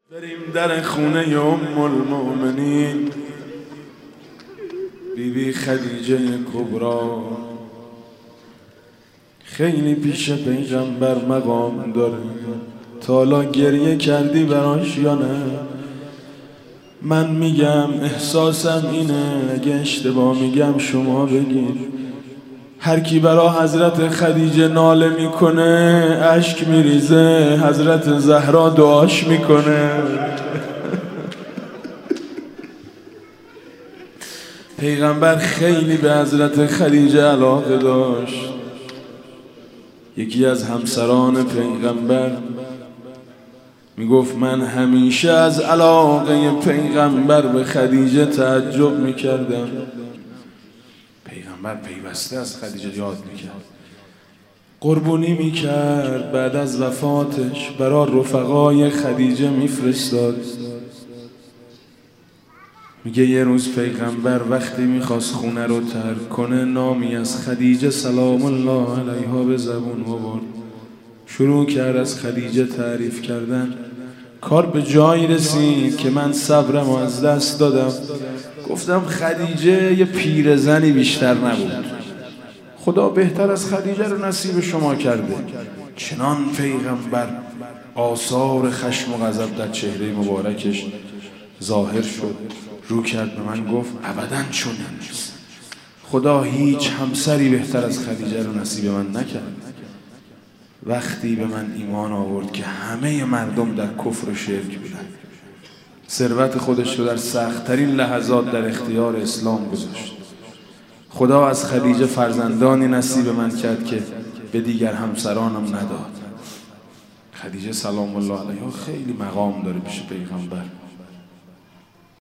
بریم در خونه ام المؤمنین بیبی خدیجه کبرا. خیلی پیش پیغمبر مقام داره. تا حالا گریه کردی براش یا نه؟ من میگم احساسم اینه، اگه اشتباه میگم شما بگیر. هر کی برا حضرت خدیجه ناله میکنه اشک میریزه، حضرت زهرا دعاش میکنه. پیغمبر خیلی به حضرت خدیجه علاقه داشت. یکی از همسران پیغمبر میگفت من همیشه از علاقه پیغمبر به خدیجه تعجب میکردم. پیغمبر پیوسته از خدیجه یاد میکرد، قربونی میکرد. بعد از وفاتش برای رفقای خدیجه میفرستاد. میگه یه روز پیغمبر وقتی میخواست خونه رو ترک کنه نامی از خدیجه سلام الله علیها به زبون آورد. شروع کرد از خدیجه تعریف کردن. کار به جایی رسید که من صبرم از دست دادم. گفتم خدیجه یه پیرزنی بیشتر نبود، خدا بهتر از خدیجه رو نصیب شما کرده. چنان پیغمبر آثار خشم و غضب در چهره مبارکش ظاهر شد. رو کرد به من گفت ابداً چنین نیست، خدا هیچ همسری بهتر از خدیجه رو نصیب من نکرد. وقتی به من ایمان آورد که همه مردم در کفر و شرک بودن، ثروت خودش رو در سخت‌ترین لحظات در اختیار اسلام گذاشت. خدا از خدیجه فرزندانی نصیب من کرد که به دیگر همسرانم نداد. خدیجه سلام الله علیها خیلی مقام داره پیش پیغمبر.